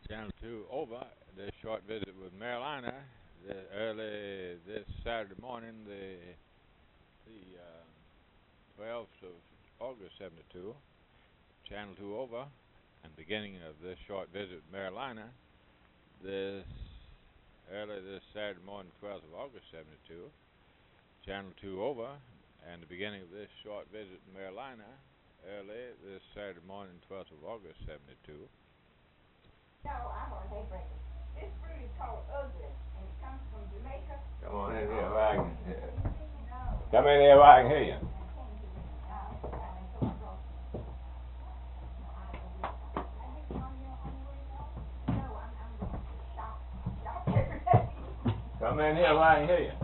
Channel 2 over. This short visit with Marilina early this Saturday morning, the 12th of August 72. Channel 2 over. And beginning of this short visit with Marilina this this Saturday morning, 12th of August 72. Channel 2 over. And the beginning of this short visit with Marilina early this Saturday morning, 12th of August 72. No, I want hay breakfast. This fruit is called ugly, and it comes from Jamaica. Come on in here, I can hear. No. Come in here, I can hear you. Come in here, I can hear you.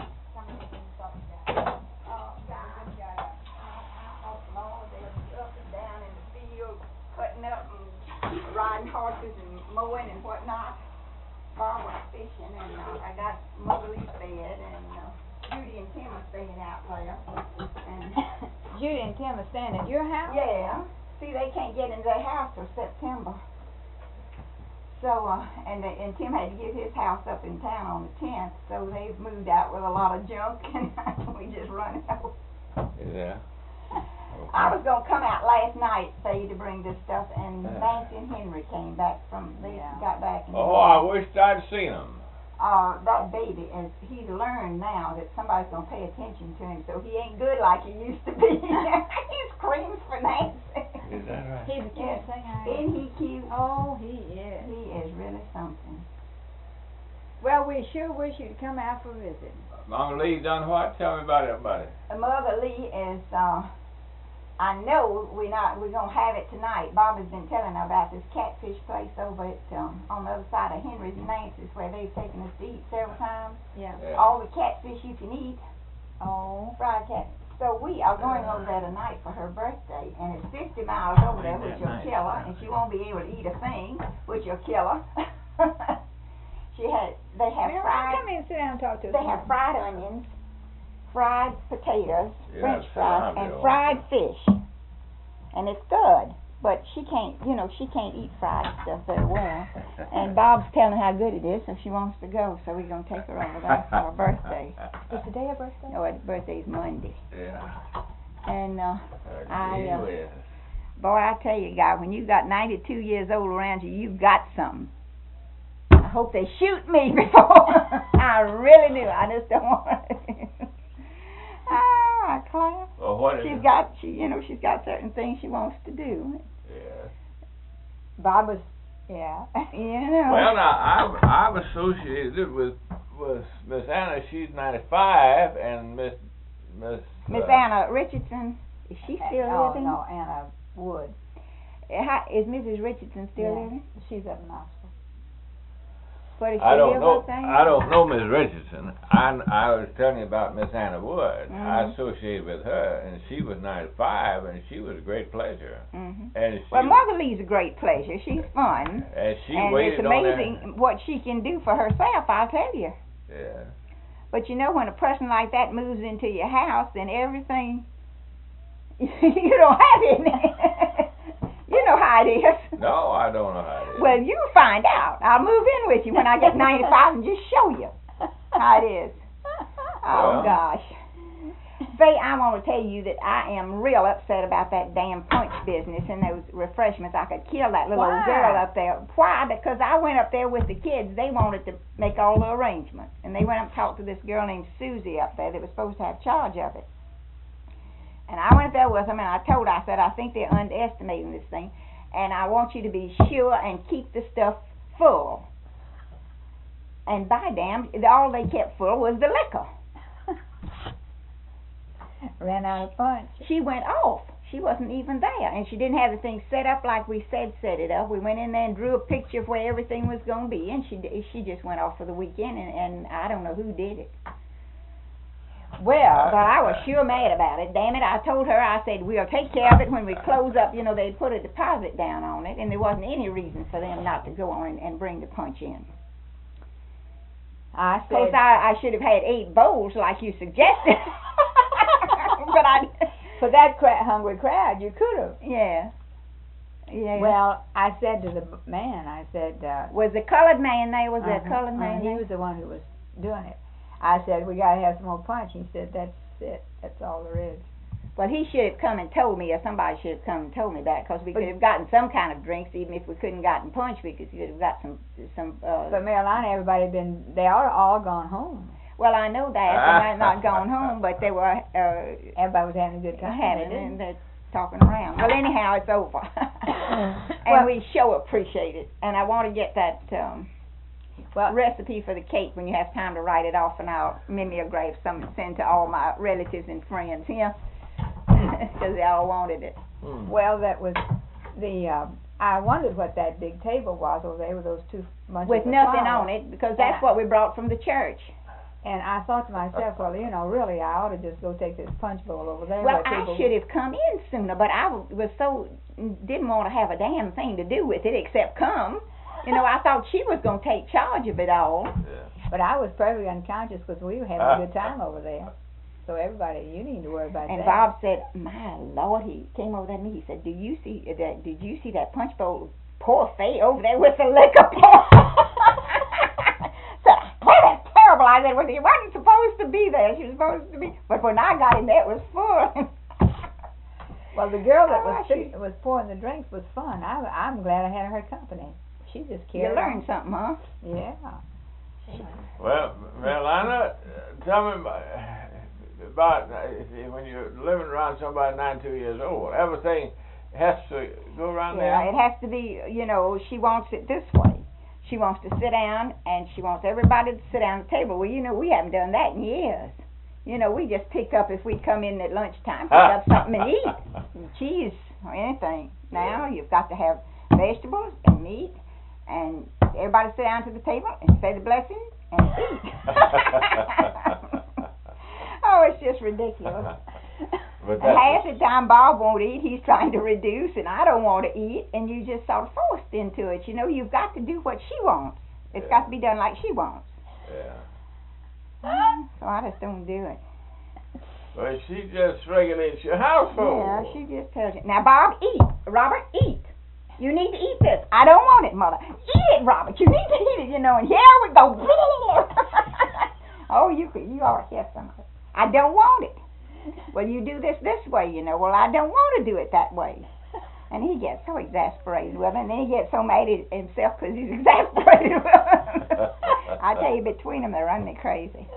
Riding horses and mowing and whatnot. Bob went fishing, and I got Mother Lee fed, and Judy and Tim are staying out there. And Judy and Tim are staying at your house? yeah. See, they can't get into their house till September. So, and Tim had to give his house up in town on the 10th, so they've moved out with a lot of junk, and we just run out. Yeah. I was going to come out last night, say, to bring this stuff, and Nancy and Henry came back got back. Oh, I wished I'd seen him. That baby, he's learned now that somebody's going to pay attention to him, so he ain't good like he used to be. He screams for Nancy. Is that right? He's a cute singer. Isn't he cute? Oh, he is. He is really something. Well, we sure wish you'd come out for a visit. Mama Lee done what? Tell me about it, buddy. Mother Lee is, I know we're gonna have it tonight. Bob has been telling her about this catfish place over at on the other side of Henry's and Nancy's, where they've taken us to eat several times. Yeah. All the catfish you can eat. Oh. Fried cat. So we are going over there tonight for her birthday, and it's 50 miles over there, which will kill her, and she won't be able to eat a thing, which will kill her. They have fried. Come in and sit down and talk to us. They have fried onions, fried potatoes, Yeah, French that's fries, what I'm and doing. fried fish. And it's good, but she can't eat fried stuff very well. And Bob's telling her how good it is, so she wants to go. So we're gonna take her over there for her birthday. Is today her birthday? No, her birthday's Monday. Yeah. And Anyway. boy, I tell you, guy, when you got 92 years old around you, you've got something. I hope they shoot me before. I really do. I just don't want to. Claire. Well, what is She's it? got certain things she wants to do. Yeah. Bob was, yeah. Well, now I'm associated with Miss Anna. She's 95, and Miss Anna Richardson. Is she still living? No, Anna Wood. Is Mrs. Richardson still living? She's up in Knoxville. But is she I don't know. up there? I don't know Miss Richardson. I was telling you about Miss Anna Wood. Mm-hmm. I associated with her, and she was 95, and she was a great pleasure. Mm-hmm. And Well, Mother Lee's a great pleasure. She's fun. And she And waited it's amazing what she can do for herself, I'll tell you. Yeah. But you know, when a person like that moves into your house, then everything, you don't have it. You know how it is. No, I don't know how it is. Well, you'll find out. I'll move in with you when I get 95 and just show you how it is. Oh, Well. gosh. Faye, I want to tell you that I am real upset about that damn punch business and those refreshments. I could kill that little old girl up there. Why? Because I went up there with the kids. They wanted to make all the arrangements. And they went up and talked to this girl named Susie up there that was supposed to have charge of it. And I went up there with them, and I told her, I said, I think they're underestimating this thing, and I want you to be sure and keep the stuff full. And by damn, all they kept full was the liquor. Ran out of punch. She went off. She wasn't even there, and she didn't have the thing set up like we said set it up. We went in there and drew a picture of where everything was going to be, and she just went off for the weekend, and I don't know who did it. Well, but I was sure mad about it. Damn it, I told her, I said, we'll take care of it when we close up. You know, they'd put a deposit down on it, and there wasn't any reason for them not to go on and bring the punch in. Of course, I should have had 8 bowls like you suggested. But for that hungry crowd, you could have. Yeah. Yeah. Well, I said to the man, I said, was the colored man there? Was there a colored man he there? was the one who was doing it. I said, we got to have some more punch. He said, that's it. That's all there is. Well, he should have come and told me, or somebody should have come and told me that, because we could have gotten some kind of drinks, even if we couldn't gotten punch. We could have got some. But Marijuana, everybody they are all gone home. Well, I know that, and they're not gone home, but they were. Everybody was having a good time. And they're talking around. Well, anyhow, it's over, and we sure appreciate it. And I want to get that recipe for the cake when you have time to write it off, and I'll mimeograph some and send to all my relatives and friends here. Because they all wanted it. Well, that was I wondered what that big table was over there with those two bunches with of nothing flowers. on it, because that's what we brought from the church. And I thought to myself, well, really, I ought to just go take this punch bowl over there. Well, I should have come in sooner, but I was didn't want to have a damn thing to do with it except come. I thought she was going to take charge of it all. Yeah. But I was perfectly unconscious because we were having a good time over there. So everybody, you need to worry about that. And Bob said, "My Lord," he came over there to me. He said, "Did you see that punch bowl? Poor Faye over there with the liquor pour." So that's terrible. I said, "Well, he wasn't supposed to be there. She was supposed to be." But when I got in there, it was full. Well, the girl that was pouring the drinks was fun. I'm glad I had her company. She just carried. You learned something, huh? Yeah. Well, Marijuana, tell me about when you're living around somebody 92 years old. Everything has to go around there. Yeah, it has to be. She wants it this way. She wants to sit down, and she wants everybody to sit down at the table. Well, we haven't done that in years. We just pick up, if we come in at lunchtime, pick up something and eat, cheese or anything. Now you've got to have vegetables and meat, and everybody sit down to the table and say the blessing and eat. Oh, it's just ridiculous. But half the time Bob won't eat, he's trying to reduce, and I don't want to eat, and you just sort of forced into it. You've got to do what she wants. It's got to be done like she wants. Yeah. So I just don't do it. Well, she just regulates your household. Yeah, she just tells you. Now, Bob, eat. Robert, eat. You need to eat this. I don't want it, Mother. Eat it, Robert. You need to eat it, and here we go. Oh, you ought to hear some of it. I don't want it. Well, you do this way, Well, I don't want to do it that way. And he gets so exasperated with it, and then he gets so mad at himself because he's exasperated with it. I tell you, between them, they run me crazy.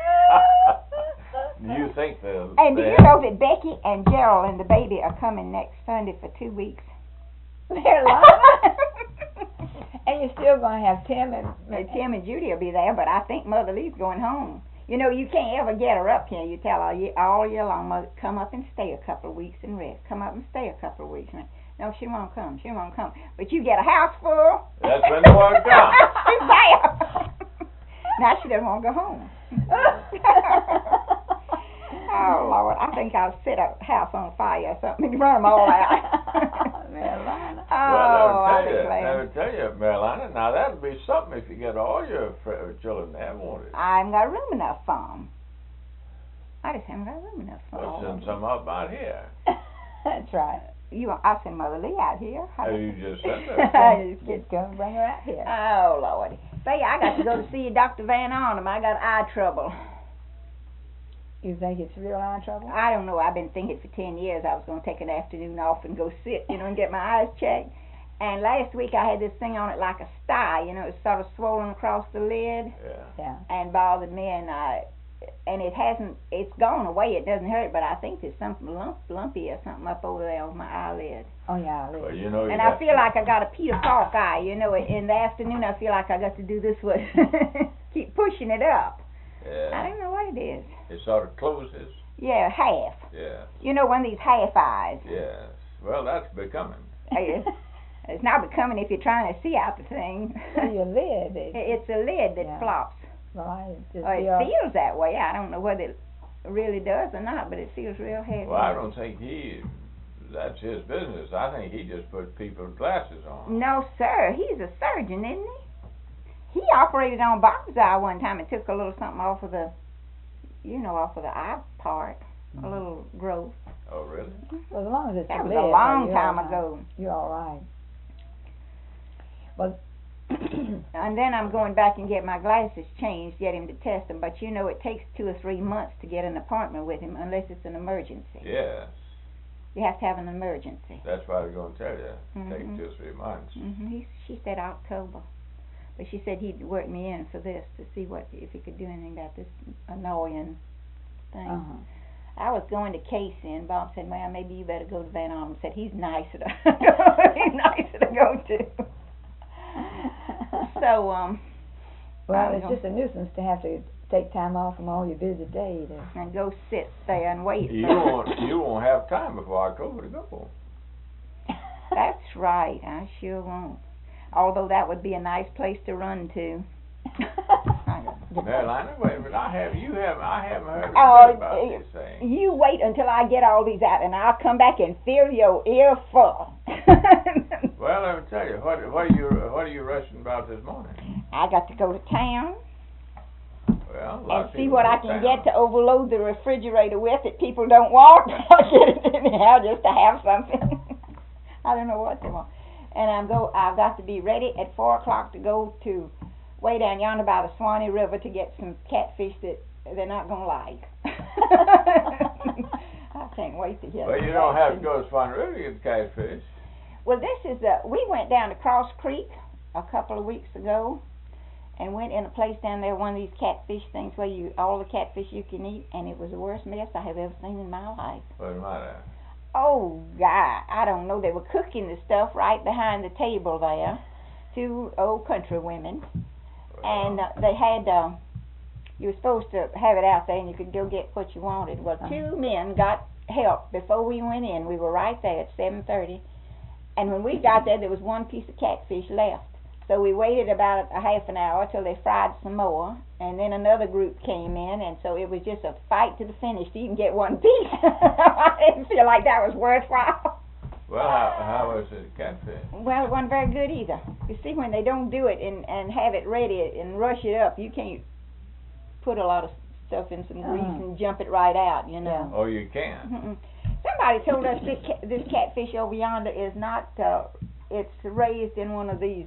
Do you think they'll... And do you know that Becky and Gerald and the baby are coming next Sunday for 2 weeks? They're lying. And you're still going to have Tim and Judy will be there, but I think Mother Lee's going home. You can't ever get her up here. You tell her all year long, Mother, come up and stay a couple of weeks and rest. Come up and stay a couple of weeks and rest. No, she won't come. She won't come. But you get a house full. That's when the one comes. She's there. Now she doesn't want to go home. Oh, Lord. I think I'll set a house on fire or something and run them all out. Marijuana. Well, I would tell you, Marijuana, now that would be something if you get all your children there, won't it? I haven't got room enough for them. I just haven't got room enough for them. Well, send some up out here. That's right. I'll send Mother Lee out here. You just said that. Just go and bring her out here. Oh, Lord. Say, I got to go to see Dr. Van Arnhem. I got eye trouble. You think it's real eye trouble? I don't know. I've been thinking for 10 years I was going to take an afternoon off and go sit, and get my eyes checked. And last week I had this thing on it like a sty, it was sort of swollen across the lid. Yeah. And bothered me, and it's gone away. It doesn't hurt, but I think there's something lumpy or something up over there on my eyelid. Oh, yeah, eyelid. Well, and I feel like I got a Peter Falk eye, in the afternoon I feel like I got to do this one. Keep pushing it up. Yeah. I don't know what it is. It sort of closes. Yeah, half. Yeah. One of these half eyes. Yes. Well, that's becoming. It's not becoming if you're trying to see out the thing. Your lid. It's a lid that flops. Right. It feels that way. I don't know whether it really does or not, but it feels real heavy. Well, I don't think that's his business. I think he just puts people's glasses on. No, sir. He's a surgeon, isn't he? He operated on Bob's eye one time and took a little something off of the eye part. a little growth. Oh, really? Well, as long as it's That was live, a long you're time all right. ago. You're all right. Well, And then I'm going back and get my glasses changed, get him to test them. But you know, it takes 2 or 3 months to get an appointment with him unless it's an emergency. Yes. You have to have an emergency. That's what I was going to tell you. Take Mhm. 2 or 3 months. She said October, but she said he'd work me in for this to see if he could do anything about this annoying thing. I was going to Casey, and Bob said, "Well, maybe you better go to Van Allen." Said he's nicer to he's nicer to go to. So well, it's just a nuisance to have to take time off from all your busy day to and go sit there and wait. You won't have time before October to go. That's right. I sure won't. Although that would be a nice place to run to. Marilyn, wait a minute. I haven't heard about these things. You wait until I get all these out, and I'll come back and fill your ear full. Well, let me tell you, what are you rushing about this morning? I got to go to town Well, a lot and of see people what go I to can town. get to overload the refrigerator with that people don't want. I'll get it anyhow just to have something. I don't know what they want. And I've got to be ready at 4 o'clock to go to way down yonder by the Swanee River to get some catfish that they're not going to like. I can't wait to hear. Well, you don't have to go to Swan River to get catfish. Well, this is we went down to Cross Creek a couple of weeks ago and went in a place down there, one of these catfish things where all the catfish you can eat, and it was the worst mess I have ever seen in my life. What's the matter? Oh, God, I don't know. They were cooking the stuff right behind the table there, 2 old country women, and they had, you were supposed to have it out there and you could go get what you wanted. Well, 2 men got help before we went in. We were right there at 7:30, and when we got there was 1 piece of catfish left. So we waited about a half an hour till they fried some more, and then another group came in, and so it was just a fight to the finish to even get 1 piece. I didn't feel like that was worthwhile. Well, how was the catfish? Well, it wasn't very good either. You see, when they don't do it and have it ready and rush it up, you can't put a lot of stuff in some grease and jump it right out, you know. Oh, you can. Somebody told us this catfish over yonder is not, it's raised in one of these,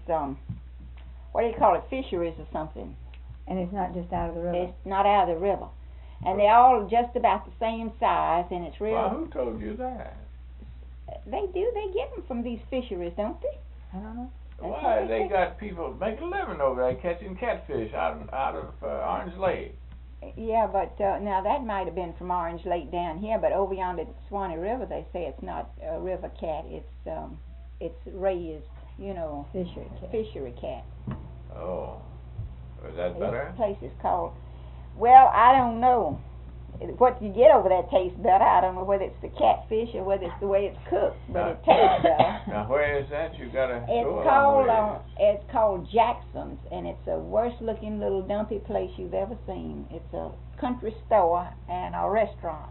what do you call it, fisheries or something. and it's not just out of the river. It's not out of the river. And they're all just about the same size, and it's real. Well, who told you that? They do. They get them from these fisheries, don't they? I don't know. Why, they got people making a living over there catching catfish out of Orange Lake. Yeah, but now that might have been from Orange Lake down here, but over yonder at Swanee River, they say it's not a river cat. It's raised, you know, fishery cat. Oh, is that better? This place is called. Well, I don't know. What you get over there tastes better. I don't know whether it's the catfish or whether it's the way it's cooked, but it tastes better. Now, where is that? You gotta go It's called Jackson's, and it's the worst looking little dumpy place you've ever seen. It's a country store and a restaurant.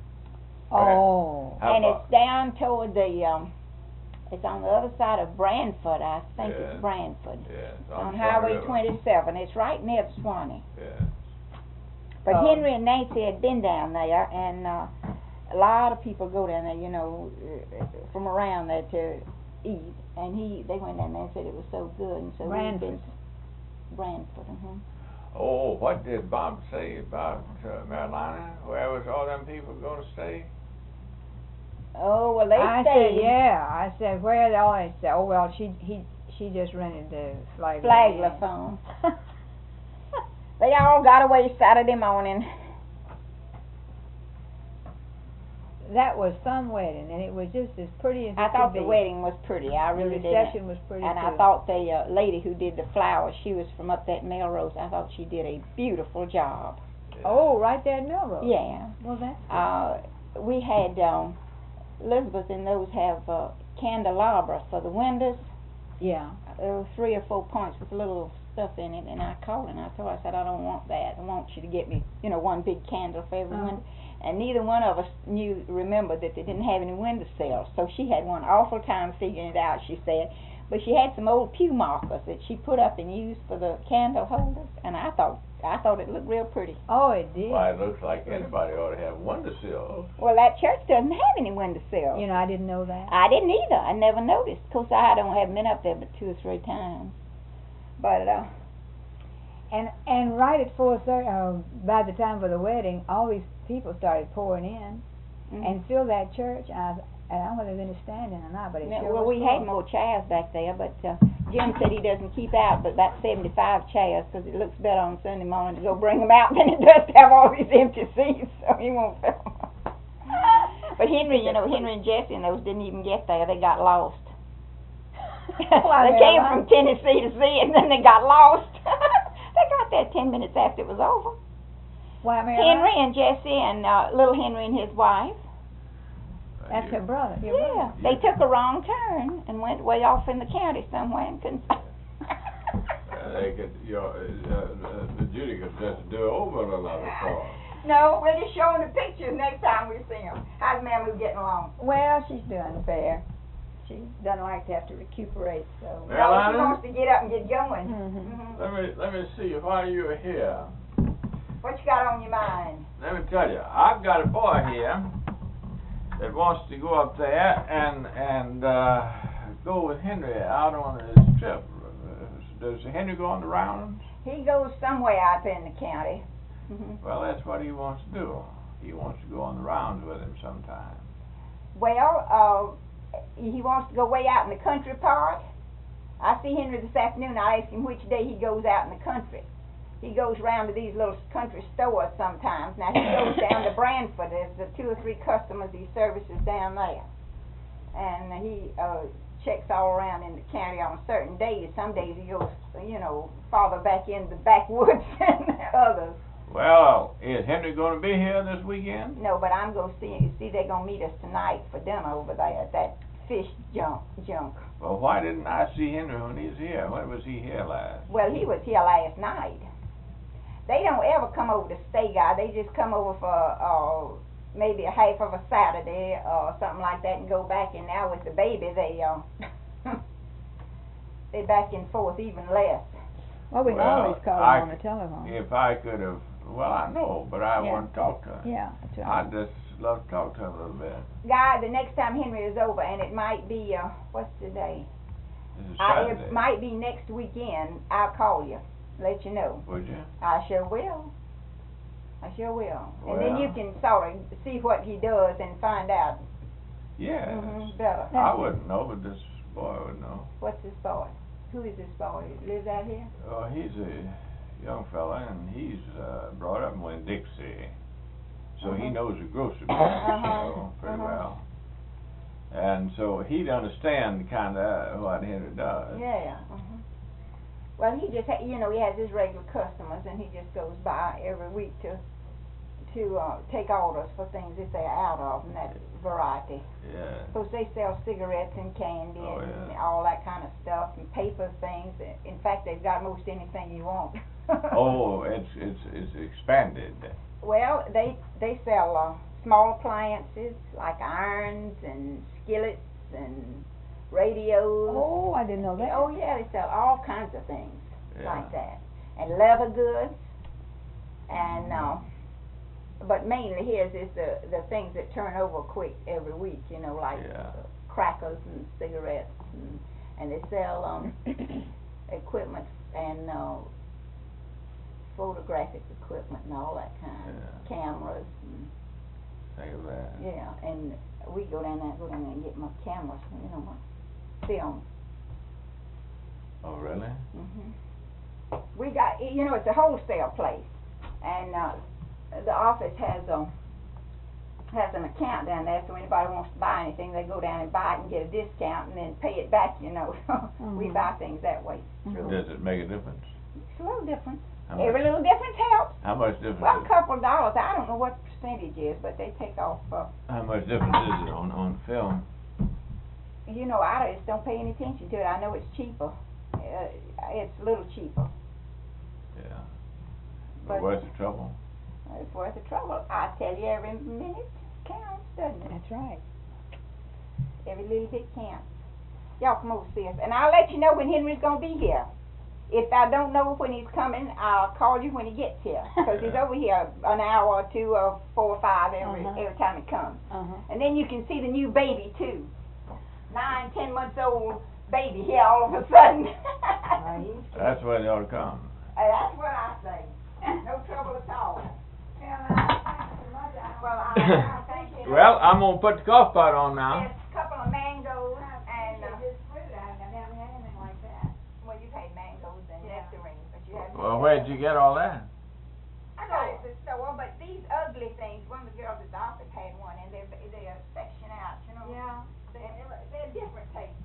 Oh. And it's down toward the it's on the other side of Branford. I think it's Branford. Yes. On Highway 27. It's right near Swanee. Yes. But Henry and Nancy had been down there, and a lot of people go down there, you know, from around there to eat. And they went down there and said it was so good, and so Branford. Branford. Oh, what did Bob say about Marilyn? Where was all them people going to stay? Oh, well, they I stayed. said, yeah. I said, where are they all? They said, oh, well, she just rented the Flagler. Flagler phone. They all got away Saturday morning. That was some wedding, and it was just as pretty as it I thought could the be. wedding was pretty. I really the did. reception was pretty And too. I thought the lady who did the flowers, she was from up that Melrose. I thought she did a beautiful job. Oh, right there at Melrose. Yeah. Well, that's good. We had Elizabeth and those have candelabra for the windows. Yeah. There were 3 or 4 points with little stuff in it, and I called and I told her, I said, I don't want that. I want you to get me, you know, one big candle for every window. And neither one of us remembered that they didn't have any windowsills. So she had one awful time figuring it out, she said. But she had some old pew markers that she put up and used for the candle holders, and I thought it looked real pretty. Oh, it did. Why, it looks like anybody ought to have windowsills. Well, that church doesn't have any windowsills. You know, I didn't know that. I didn't either. I never noticed. Of course, I haven't been up there but 2 or 3 times. But And right at 4:30, by the time for the wedding, all these people started pouring in and filled that church. And I don't know whether there's any standing or not, but it sure well, was we full. had more chairs back there, but Jim said he doesn't keep out but about 75 chairs because it looks better on Sunday morning to go bring them out than it does to have all these empty seats, so he won't fill them. But Henry and Jesse and those didn't even get there. They got lost. They came from Tennessee to see it, and then they got lost. They got there 10 minutes after it was over. Why, Henry and Jesse and little Henry and his wife. That's her brother. Your Yeah, brother. they took a wrong turn and went way off in the county somewhere and couldn't. They could, Judy could just do over a lot of cars. No, we're just showing the pictures next time we see them. How's Mammy getting along? Well, she's doing fair. She doesn't like to have to recuperate, so. Well, No, she Anna? wants to get up and get going. Let me see while you're here. What you got on your mind? Let me tell you, I've got a boy here that wants to go up there and go with Henry out on his trip. Does Henry go on the rounds? He goes somewhere out there in the county. Well, that's what he wants to do. He wants to go on the rounds with him sometime. Well, he wants to go way out in the country part. I see Henry this afternoon. I asked him which day he goes out in the country. He goes round to these little country stores sometimes. Now, he goes down to Branford. There's 2 or 3 customers he services down there. And he checks all around in the county on certain days. Some days he goes, farther back in the backwoods than others. Well, is Henry going to be here this weekend? No, but I'm going to see they're going to meet us tonight for dinner over there at that fish junk. Well, why didn't I see Henry when he's here? When was he here last? Well, he was here last night. They don't ever come over to stay, guy. They just come over for maybe a half of a Saturday or something like that and go back. And now with the baby, they back and forth even less. Well, we can always call him on the telephone. If I could have, well, I know, but I want to talk to him. Yeah, that's right. I'd just love to talk to him a little bit. Guy, the next time Henry is over, and it might be, what's today? This is Saturday. It might be next weekend. I'll call you, let you know. Would you? I sure will. And then Well. you can sort of see what he does and find out Yes. better. I wouldn't know, but this boy would know. What's this boy? Who is this boy? He lives out here? Oh, he's a young fella, and he's brought up in Winn-Dixie, so he knows the grocery business pretty well. And so he'd understand kind of what Henry does. Yeah. Well, he just, he has his regular customers, and he just goes by every week to take orders for things if they're out of, and that variety. Yeah. Because they sell cigarettes and candy and all that kind of stuff, and paper things. In fact, they've got most anything you want. Oh, it's expanded. Well, they sell small appliances like irons and skillets and radios. Oh, I didn't know that. Oh yeah, they sell all kinds of things like Yeah. that, and leather goods, and but mainly his is the things that turn over quick every week. Like crackers and cigarettes, and they sell equipment and photographic equipment and all that kind of cameras. And, Think of that. yeah, and we go down there and get my cameras, my film. Oh, really? We got, it's a wholesale place, and the office has an account down there, so anybody wants to buy anything, they go down and buy it and get a discount and then pay it back. We buy things that way. Does it make a difference? It's a little different. How Every much, little difference helps. how much difference? Well, a couple of dollars. I don't know what percentage is, but they take off. How much difference is it on film? I just don't pay any attention to it. I know it's cheaper. It's a little cheaper. Yeah. But- But what's the trouble? It's worth the trouble. I tell you, every minute counts, doesn't it? That's right. Every little bit counts. Y'all come over, sis. And I'll let you know when Henry's gonna be here. If I don't know when he's coming, I'll call you when he gets here. Because he's over here an hour or two or 4 or 5 every time he comes. And then you can see the new baby too. 9, 10 months old baby here all of a sudden. That's when they ought to come. That's what I say. No trouble at all. Well, I'm gonna put the coffee pot on now. There's a couple of mangoes and well, you've had mangoes and nectarines, but you haven't. Well, where'd you get all that? I got it at the store, but these ugly things. One of the girls at the office had one, and they're section out, you know. Yeah. They're different tastes.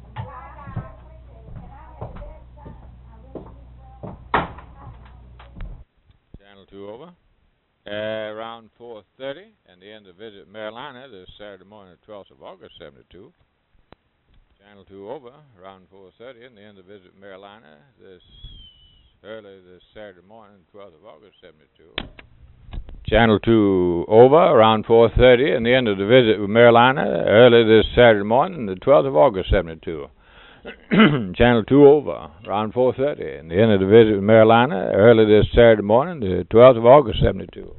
Channel 2 over. Around 4:30, and the end of Visit Marilina this Saturday morning, the 12th of August, 72. Channel 2 over, around 4:30, and the end of Visit Marilina this Saturday morning, 12th of August, 72. Channel 2 over, around 4:30, and the end of the Visit with Marilina early this Saturday morning, the 12th of August, 72. Channel 2 over, around 4:30, and the end of the Visit with Marilina early this Saturday morning, the 12th of August, 72.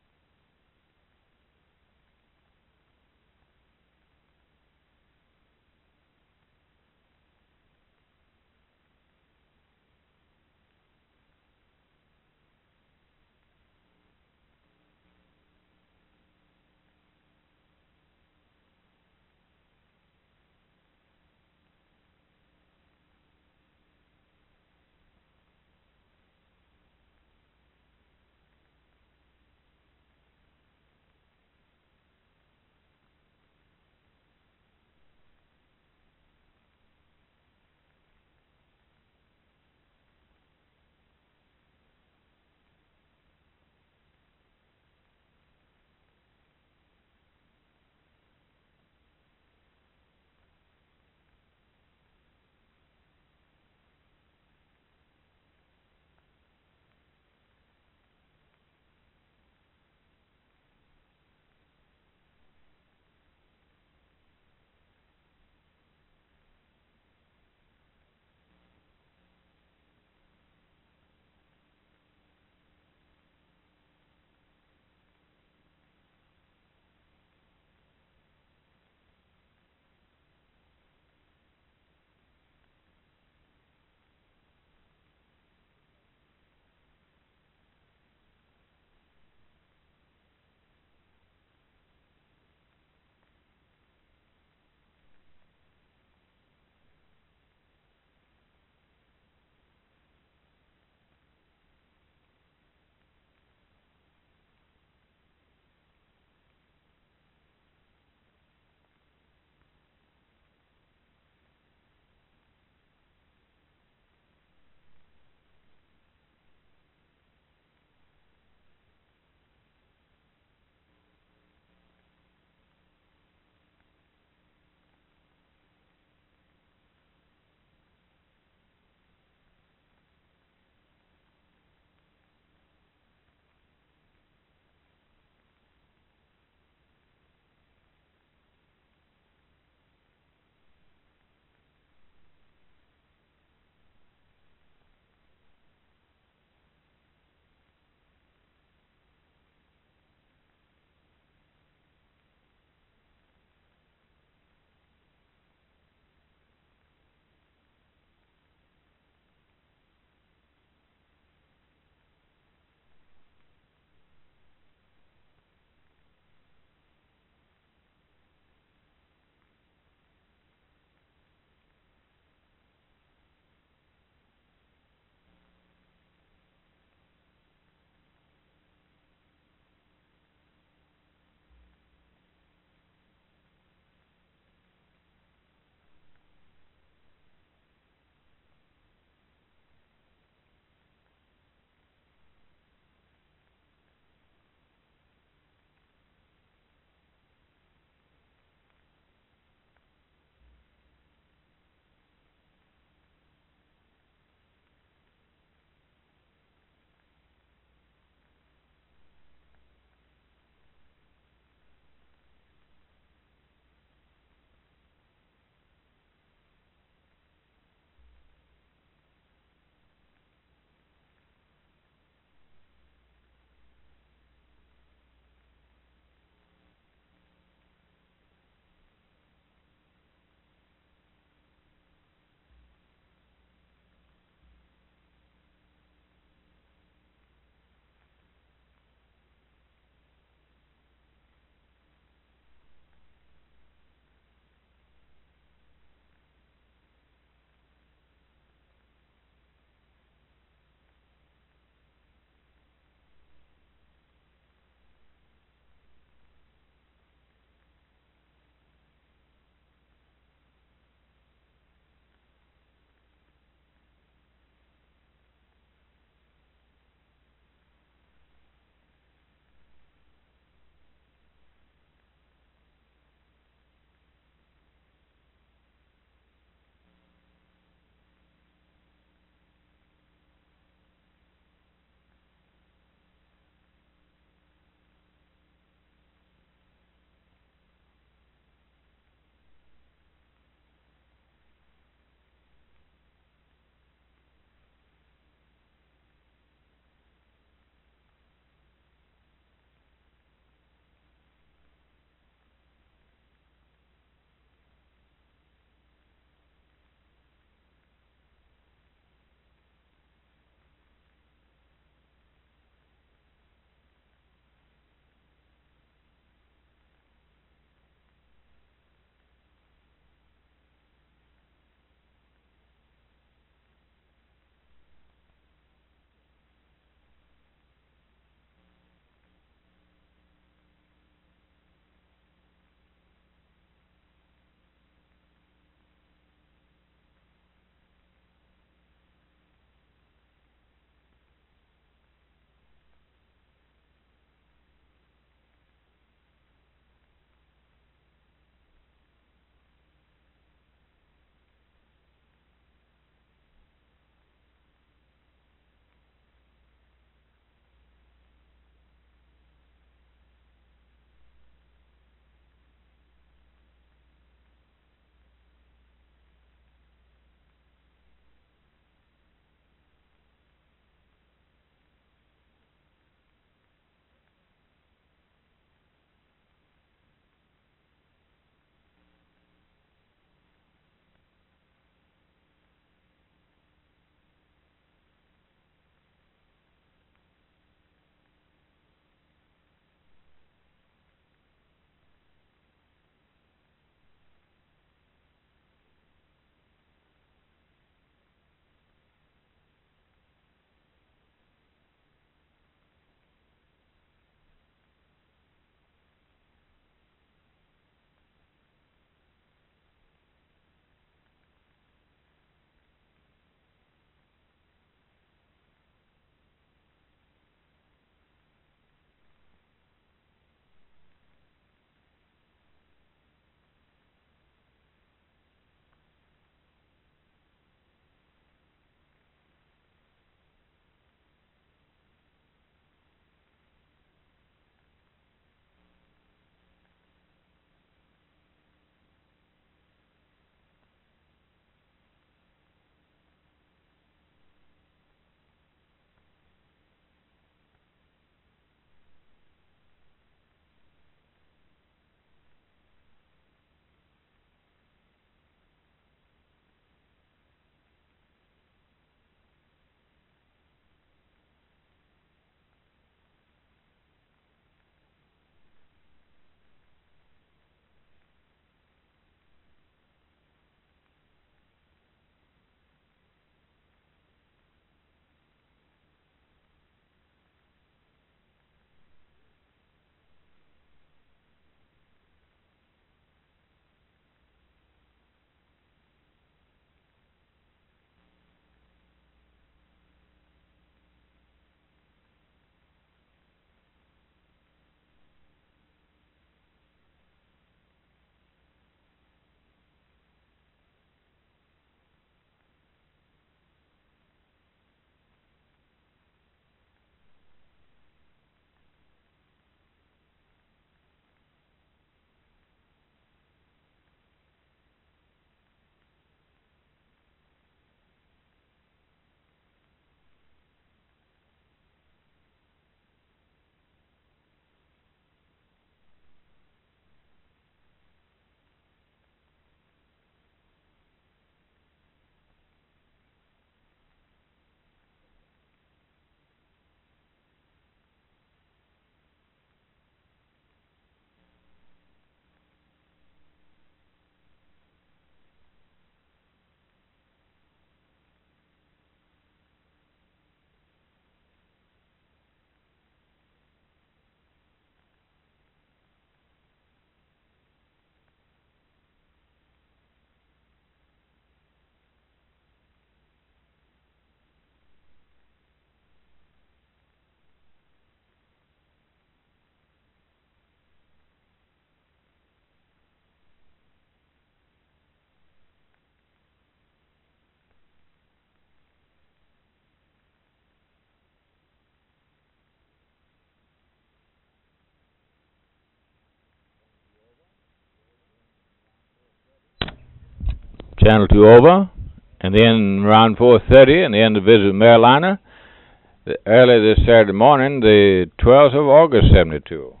Channel 2 over, and then around 4:30, and the end of Visit Marilina, early this Saturday morning, the 12th of August, 72.